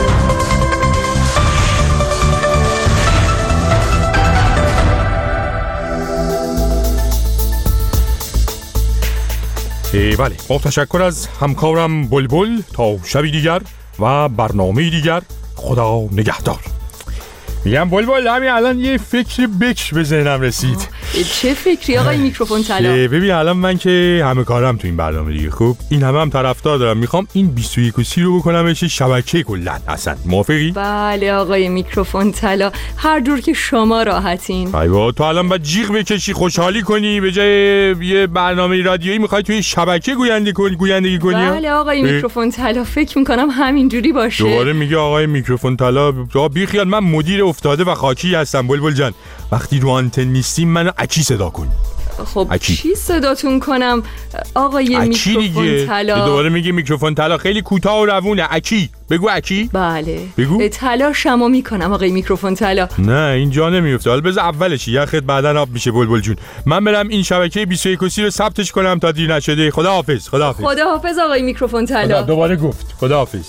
بله با تشکر از همکارم بلبل تا شبی دیگر و برنامه دیگر خدا نگهدار. میگم بلبل همین الان یه فکر بکر به ذهنم رسید. چه فکری آقای میکروفون طلا؟ ببین الان من که همه کارم تو این برنامه دیگه خوب این همه هم طرفدار دارم، میخوام این بیست و یک و سی رو بکنم بشه شبکه کلا اصلا. موافقی؟ بله آقای میکروفون طلا هر جور که شما راحتین. ایوا تو الان باید جیغ بکشی خوشحالی کنی به جای یه برنامه رادیویی میخوای توی شبکه گوینده کنی گویندگی کنی. بله آقای میکروفون طلا فکر میکنم همین جوری باشه. دوباره میگه آقای میکروفون طلا بی خیال من مدیر افتاده و خاکی هستم بلبل جان، وقتی رو آنتن نیستیم منو اکی صدا کن. خب اکی. چی صداتون کنم آقای میکروفون طلا؟ دوباره میگه میکروفون طلا خیلی کوتاه و روونه. اکی بگو اکی. بله بگو طلا شما میکنم آقای میکروفون طلا. نه اینجا نمیفته، حالا بذار اولش یخت بعدن آب میشه بلبل جون. من برم این شبکه بیست و یک و سی رو ثبتش کنم تا دیر نشده. خداحافظ. خداحافظ. خداحافظ آقای میکروفون طلا. دوباره گفت خداحافظ.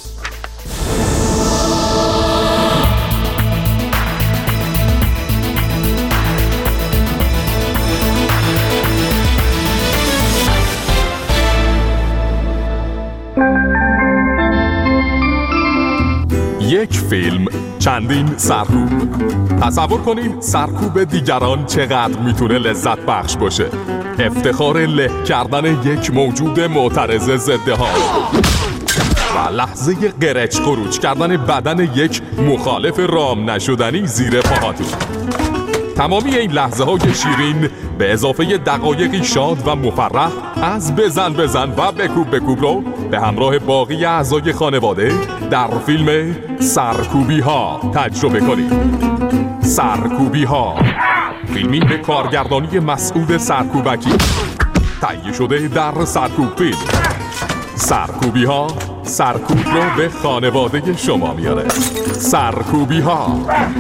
یک فیلم چندین سرکوب. تصور کنین سرکوب دیگران چقدر میتونه لذت بخش باشه. افتخار له کردن یک موجود معترض ضد حال. لحظه قرچ قروچ کردن بدن یک مخالف رام نشدنی زیر پاهاتون. تمامی این لحظه های شیرین به اضافه دقایقی شاد و مفرح از بزن بزن و بکوب بکوب رو به همراه باقی اعضای خانواده در فیلم سرکوبی ها تجربه کنید. سرکوبی ها، فیلمی به کارگردانی مسعود سرکوبکی، تهیه شده در سرکوب فیلم. سرکوبی ها سرکوب رو به خانواده شما میاره. سرکوبی ها.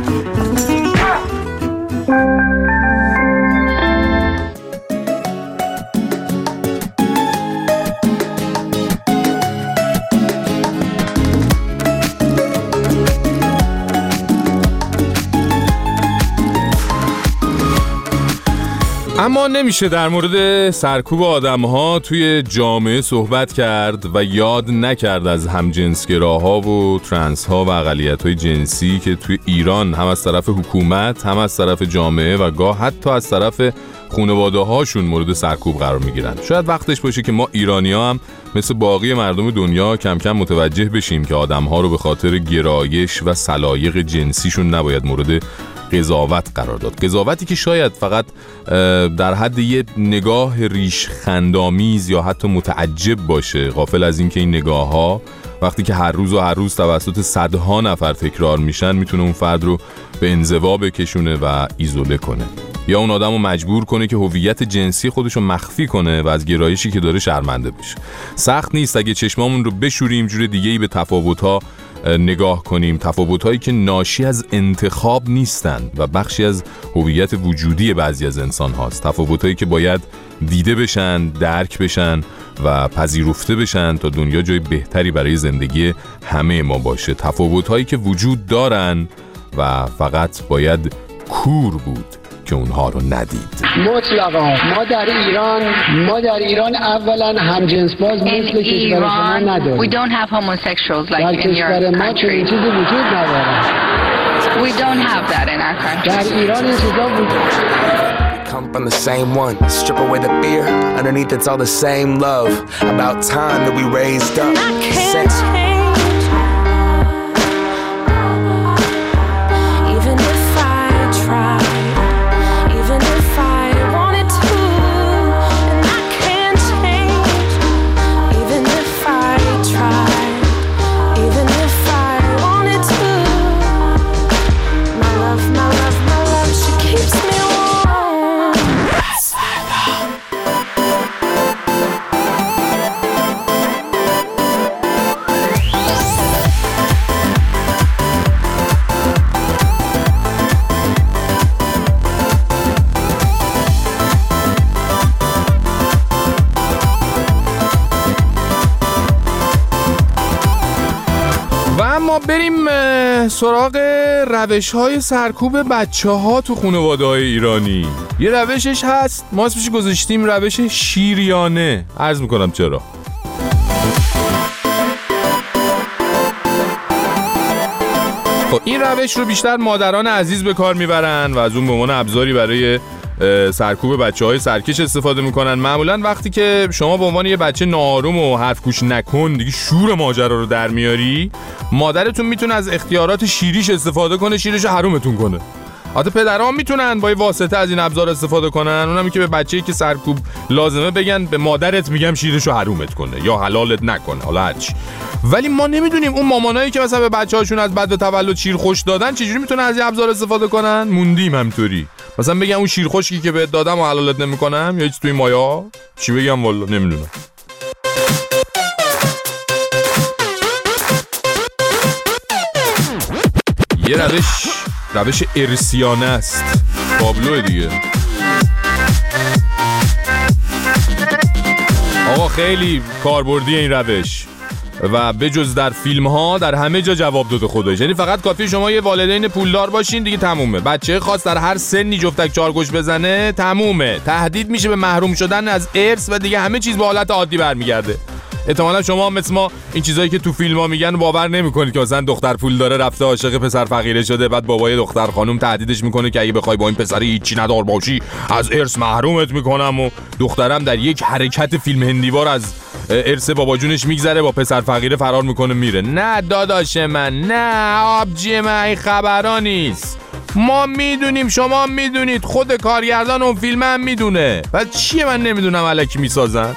اما نمیشه در مورد سرکوب آدم‌ها توی جامعه صحبت کرد و یاد نکرد از همجنسگراها و ترنس‌ها و اقلیت‌های جنسی که توی ایران هم از طرف حکومت، هم از طرف جامعه و گاه حتی از طرف خانواده‌هاشون مورد سرکوب قرار میگیرن. شاید وقتش باشه که ما ایرانی‌ها هم مثل باقی مردم دنیا کم کم متوجه بشیم که آدم‌ها رو به خاطر گرایش و سلایق جنسیشون نباید مورد قضاوت قرار داد. قضاوتی که شاید فقط در حد یه نگاه ریش خندامیز یا حتی متعجب باشه، غافل از این که این نگاه ها وقتی که هر روز و هر روز توسط صدها نفر تکرار میشن میتونه اون فرد رو به انزوا بکشونه و ایزوله کنه، یا اون آدم رو مجبور کنه که هویت جنسی خودش رو مخفی کنه و از گرایشی که داره شرمنده بشه. سخت نیست اگه چشمامون رو بشوریم جور دیگه‌ای به تفاوت‌ها نگاه کنیم، تفاوت‌هایی که ناشی از انتخاب نیستن و بخشی از هویت وجودی بعضی از انسان هاست. تفاوت‌هایی که باید دیده بشن، درک بشن و پذیرفته بشن تا دنیا جای بهتری برای زندگی همه ما باشه. تفاوت‌هایی که وجود دارن و فقط باید کور بود که اونها رو ندید. مطلقا ما در ایران ما در ایران اولا همجنس باز مثل کشور شما نداریم. We don't have homosexuals like in your country. چیزی وجود نداره. We don't have that in our country. در ایران این چیزا وجود come from the same one. Strip away the fear. Underneath it's all the same love. About time that we raised up. I can't change. Even if I try. بریم سراغ روش‌های سرکوب بچه‌ها تو خانواده‌های ایرانی. یه روشش هست، ما اسمش گذاشتیم روش شیریانه. عرض میکنم چرا. خب این روش رو بیشتر مادران عزیز به کار میبرن و از اون به عنوان ابزاری برای سرکوب بچه‌های سرکش استفاده میکنن. معمولا وقتی که شما به عنوان یه بچه ناآروم و حرف گوش نکن دیگه شور ماجرا رو در میاری، مادرتون میتونه از اختیارات شیریش استفاده کنه، شیرش حرومتون کنه. البته پدرام میتونن با واسطه از این ابزار استفاده کنن، اونم که به بچه‌ای که سرکوب لازمه بگن به مادرت میگم شیرشو حرومت کنه یا حلالت نکنه، حالا هرچی. ولی ما نمیدونیم اون مامانایی که مثلا به بچه‌هاشون از بعد تولد شیر خوش دادن چجوری میتونن از این ابزار استفاده کنن. موندیم همطوری. مثلا بگم اون شیر خشکی که بهت دادم و حلالت نمیکنم یا هیچ توی مایا، چی بگم والا نمیدونم. یه روش روش ارسیانه است. تابلو دیگه. آقا خیلی کاربردی این روش و بجز در فیلم ها در همه جا جواب داده خودش. یعنی فقط کافی شما یه والدین پولدار باشین دیگه تمومه. بچه خاص در هر سنی جفتک چارگوش بزنه تمومه، تهدید میشه به محروم شدن از ارث و دیگه همه چیز به حالت عادی برمیگرده. احتمالا شما مثل ما این چیزایی که تو فیلم ها میگن باور نمیکنید که مثلا دختر پول داره رفته عاشق پسر فقیره شده، بعد بابای دختر خانم تهدیدش میکنه که اگه بخوای با این پسری هیچی ندار باشی از ارث محرومت میکنم و دخترم در یک حرکت فیلم هندیوار از ارث بابا جونش میگذره با پسر فقیره فرار میکنه میره. نه داداش من، نه آبجی من، این خبرا نیست. ما میدونیم، شما میدونید، خود کارگردان اون فیلم هم میدونه. بعد چیه من نمیدونم الکی میسازن؟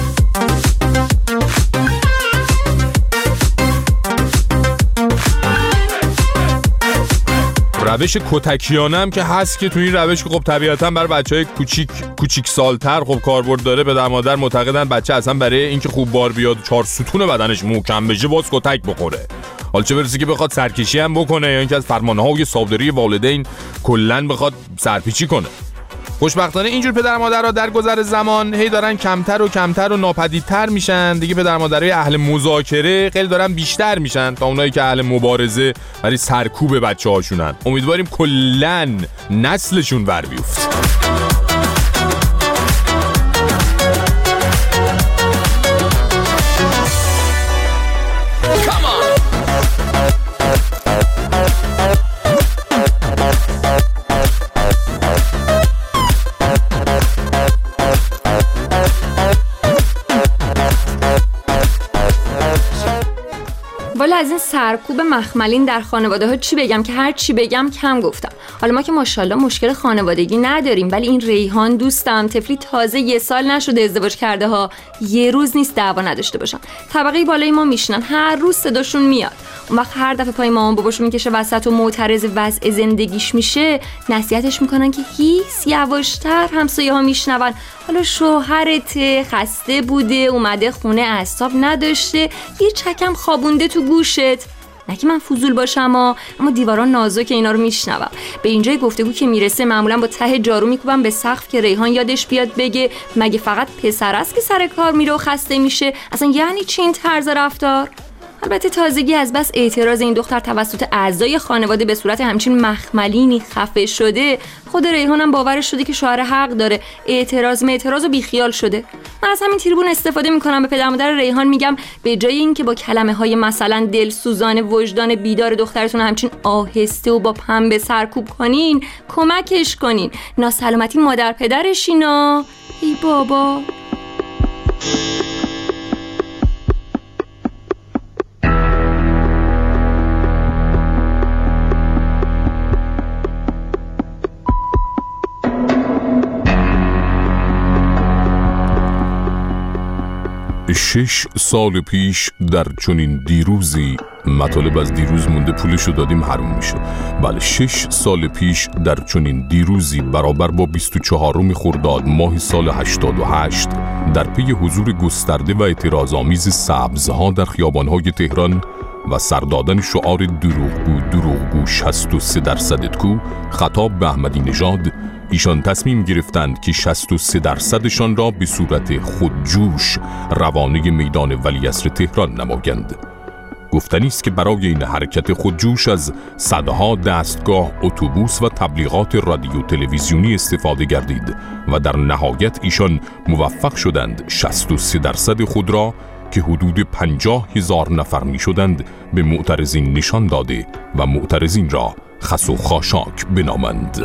روش کتکیانه هم که هست که تو این روش که خب طبیعتاً برای بچهای کوچیک کوچیک سالتر خب کاربرد داره. پدر مادر معتقدن بچه اصلا برای اینکه خوب بار بیاد چهار ستون بدنش محکم بشه باز کتک بخوره. حالا چه برسه که بخواد سرکشی هم بکنه یا اینکه از فرمانهای صادری والدین کلاً بخواد سرپیچی کنه. خوشبختانه اینجور پدر مادرها در گذر زمان هی دارن کمتر و کمتر و ناپدیدتر میشن. دیگه پدر مادرای اهل مذاکره خیلی دارن بیشتر میشن تا اونایی که اهل مبارزه ولی سرکوب بچه‌هاشونن. امیدواریم کلاً نسلشون ور بیفته. والا از این سرکوب مخملین در خانواده ها چی بگم که هر چی بگم کم گفتم. حالا ما که ماشاءالله مشکل خانوادگی نداریم، ولی این ریحان دوستم طفلی تازه یه سال نشده ازدواج کرده ها، یه روز نیست دعوا نداشته باشن. طبقه بالای ما میشنن، هر روز صداشون میاد. اون وقت هر دفعه پای مامان باباشو میکشه وسط و معترض وضع زندگیش میشه، نصیحتش میکنن که هیس یواشتر، همسایه ها میشنون. حالا شوهرت خسته بوده، اومده خونه اعصاب نداشته، یه چکم خوابونده تو گوشت. نه که من فضول باشم ها، اما دیواران نازک اینا رو میشنوم. به اینجای گفتگو که میرسه معمولا با ته جارو میکوبم به سقف که ریحان یادش بیاد بگه مگه فقط پسر است که سر کار میره و خسته میشه؟ اصلا یعنی چی این طرز رفتار؟ البته تازگی از بس اعتراض این دختر توسط اعضای خانواده به صورت همچین مخملینی خفه شده، خود ریحان هم باورش شده که شوهر حق داره، اعتراض اعتراض و بیخیال شده. من از همین تریبون استفاده میکنم، به پدر مادر ریحان میگم به جای اینکه با کلمه های مثلا دلسوزان وجدان بیدار دخترتون همچین آهسته و با پنبه سرکوب کنین، کمکش کنین. ناسلامتی مادر پدرشینا. ای بابا. شش سال پیش در چنین دیروزی، مطالب از دیروز مونده پولشو دادیم حروم میشه. بله شش سال پیش در چنین دیروزی برابر با بیست و چهارم خرداد ماه سال هشتاد و هشت در پی حضور گسترده و اعتراض‌آمیز سبزها در خیابان‌های تهران و سردادن شعار دروغگو دروغگو شصت و سه درصدت کو خطاب به احمدی نژاد، ایشان تصمیم گرفتند که شصت و سه درصدشان را به صورت خودجوش روانه میدان ولیعصر تهران نمایند. گفتنی است که برای این حرکت خودجوش از صدها دستگاه، اتوبوس و تبلیغات رادیو تلویزیونی استفاده گردید و در نهایت ایشان موفق شدند شصت و سه درصد خود را که حدود پنجاه هزار نفر می شدند به معترضین نشان داده و معترضین را خس و خاشاک بنامند.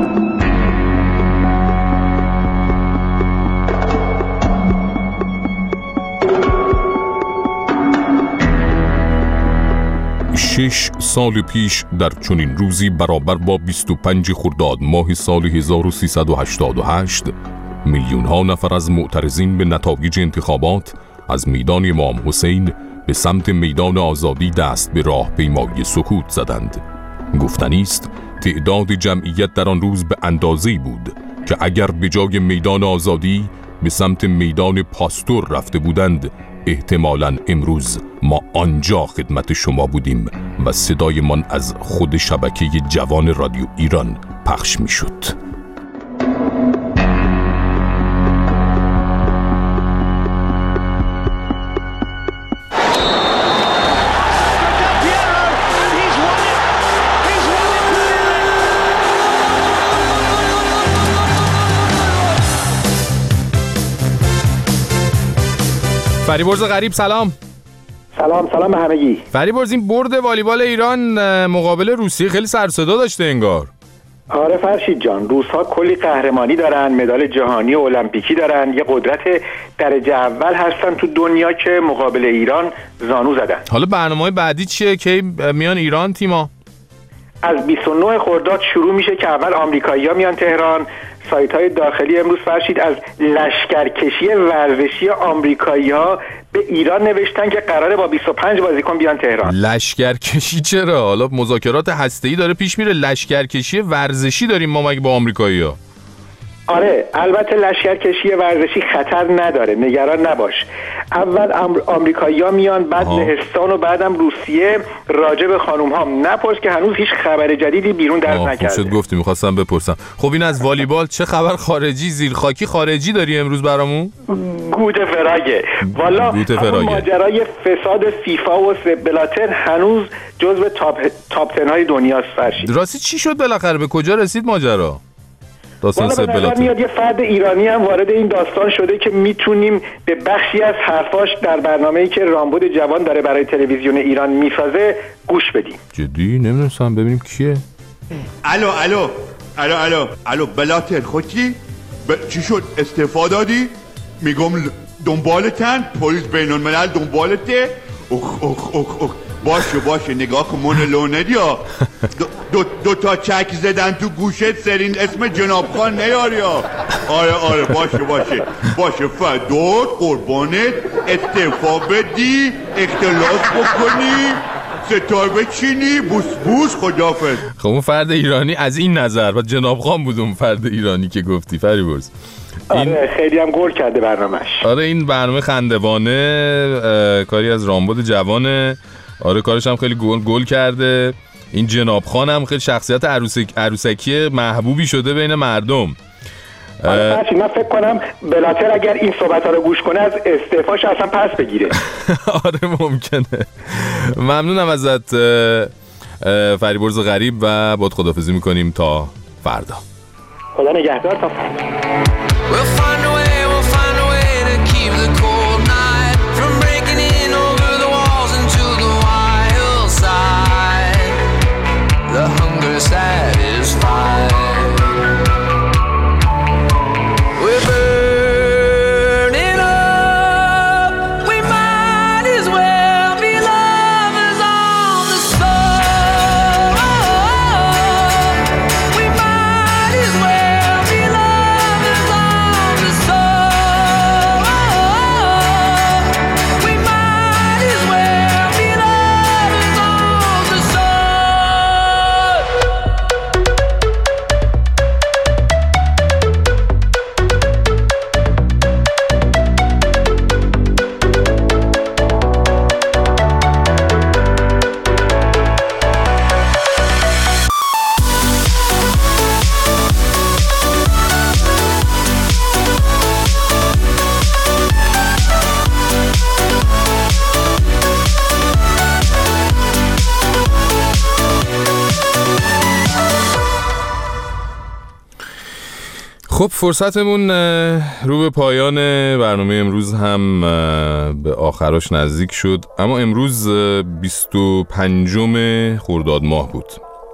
شش سال پیش در چنین روزی برابر با بیست و پنج خرداد ماه سال هزار و سیصد و هشتاد و هشت میلیون ها نفر از معترضین به نتایج انتخابات از میدان امام حسین به سمت میدان آزادی دست به راهپیمایی سکوت زدند. گفتنی است تعداد جمعیت در آن روز به اندازه‌ای بود که اگر به جای میدان آزادی به سمت میدان پاستور رفته بودند، احتمالاً امروز ما آنجا خدمت شما بودیم و صدایمان از خود شبکه جوان رادیو ایران پخش می شد. فریبرز غریب سلام. سلام سلام به همگی. فریبرز این برد والیبال ایران مقابل روسیه خیلی سر و صدا داشته انگار. آره فرشید جان، روس‌ها کلی قهرمانی دارن، مدال جهانی و المپیکی دارن، یه قدرت درجه اول هستن تو دنیا که مقابل ایران زانو زدن. حالا برنامه‌های بعدی چیه که میان ایران تیما؟ از بیست و نه خرداد شروع میشه که اول آمریکایی‌ها میان تهران. سایت‌های داخلی امروز فرشید از لشکرکشی ورزشی آمریکایی‌ها به ایران نوشتن که قراره با بیست و پنج بازیکن بیان تهران. لشکرکشی چرا؟ حالا مذاکرات هسته‌ای داره پیش میره، لشکرکشی ورزشی داریم ما مگه با آمریکایی‌ها؟ آره البته لشکرکشی ورزشی خطر نداره، نگران نباش. اول آمریکایی‌ها میان، بعد لهستان و بعدم روسیه. راجع به خانوم‌ها نپرس که هنوز هیچ خبر جدیدی بیرون درز نکرده. خوب شد گفتی، می‌خواستم بپرسم. خب این از والیبال چه خبر خارجی زیرخاکی خارجی داری امروز برامون؟ گوت فراگه. والا ماجرای فساد فیفا و بلاتر هنوز جزو تاپ تاپ ده های دنیاست فرشید. راستی چی شد بالاخره، به کجا رسید ماجرا؟ والا به نظر میاد یه فرد ایرانی هم وارد این داستان شده که میتونیم به بخشی از حرفاش در برنامه‌ای که رامبد جوان داره برای تلویزیون ایران میسازه گوش بدیم. جدی نمیدونستم، ببینیم کیه. الو الو الو الو الو بلاتر خوکی ب... چی شد استعفا دادی؟ میگم دنبالتن، پلیس بین الملل دنبالته. اخ اخ اخ اخ باشه باشه نگاه کن من لونه دیا دو, دو, دو تا چک زدن تو گوشت سرین اسم جناب خان نیاری ها. آره آره باشه باشه باشه فدات قربانت، استعفا بدی، اختلاس بکنی، ستار بچینی، بوس بوس، خدافظ. خب اون فرد ایرانی از این نظر و جناب خان بود اون فرد ایرانی که گفتی فریبرز. این... آره خیلی هم گل کرده برنامهش. آره این برنامه خندوانه، کاری از رامبد جوانه. آره کارش هم خیلی گل گل کرده. این جناب خان هم خیلی شخصیت عروسک عروسکی محبوبی شده بین مردم. آره فرشید من فکر کنم بلاتر اگر این صحبت‌ها رو گوش کنه از استعفاش اصلا پس بگیره. آره ممکنه. ممنونم ازت فریبرز غریب و باید خداحافظی میکنیم تا فردا. خدا نگهدار تا فردا. خب فرصتمون رو به پایان برنامه امروز هم به آخرش نزدیک شد، اما امروز بیست و پنجم خرداد ماه بود.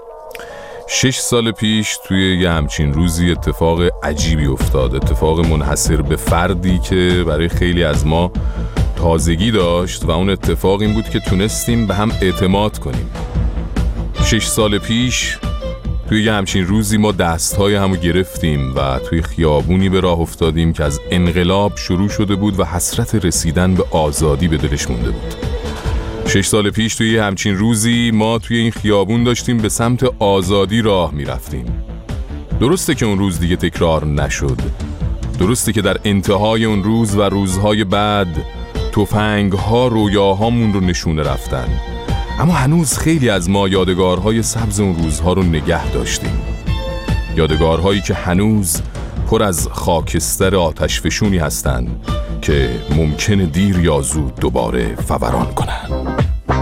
شش سال پیش توی یه همچین روزی اتفاق عجیبی افتاد، اتفاق منحصر به فردی که برای خیلی از ما تازگی داشت و اون اتفاق این بود که تونستیم به هم اعتماد کنیم. شش سال پیش توی یه همچین روزی ما دستهای همو گرفتیم و توی خیابونی به راه افتادیم که از انقلاب شروع شده بود و حسرت رسیدن به آزادی به دلش مونده بود. شش سال پیش توی یه همچین روزی ما توی این خیابون داشتیم به سمت آزادی راه میرفتیم. درسته که اون روز دیگه تکرار نشد، درسته که در انتهای اون روز و روزهای بعد تفنگ‌ها رویاهامون رو نشونه رفتن، اما هنوز خیلی از ما یادگارهای سبز اون روزها رو نگه داشتیم، یادگارهایی که هنوز پر از خاکستر آتشفشونی هستن که ممکنه دیر یا زود دوباره فوران کنن.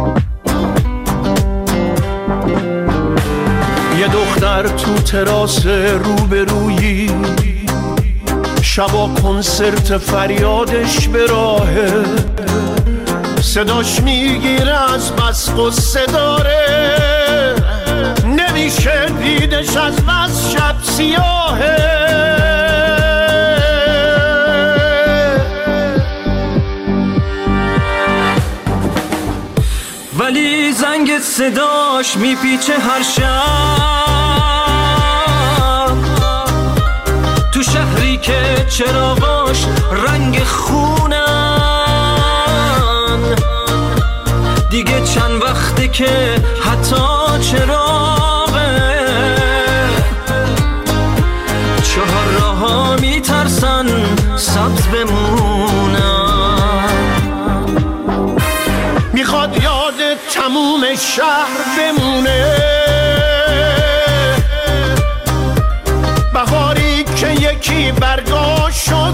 یه دختر تو تراس روبرویی، شبا کنسرت فریادش به راهه، صداش میگیره از بس قصه داره، نمیشه دیدش از بس سیاهه، ولی زنگ صداش میپیچه هر شب تو شهری که چراغاش رنگ خونن. دیگه چند وقته که حتی چراغه چهار راه‌ها میترسن سبز بمونن. میخواد یاد تموم شهر بمونه، بهاری که یکی برگاشو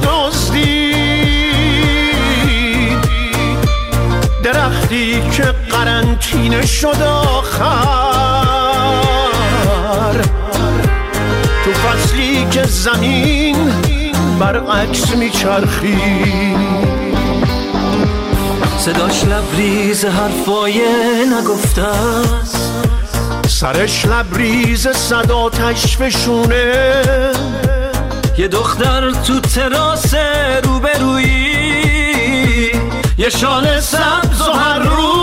دزدید، درختی که قرنطینه شد آخر، تو فصلی که زمین برعکس میچرخید. صداش لبریز حرفای نگفته است، سرش لبریز صدا تشفشونه. یه دختر تو تراس روبرویی، یه شال سبز و هر روز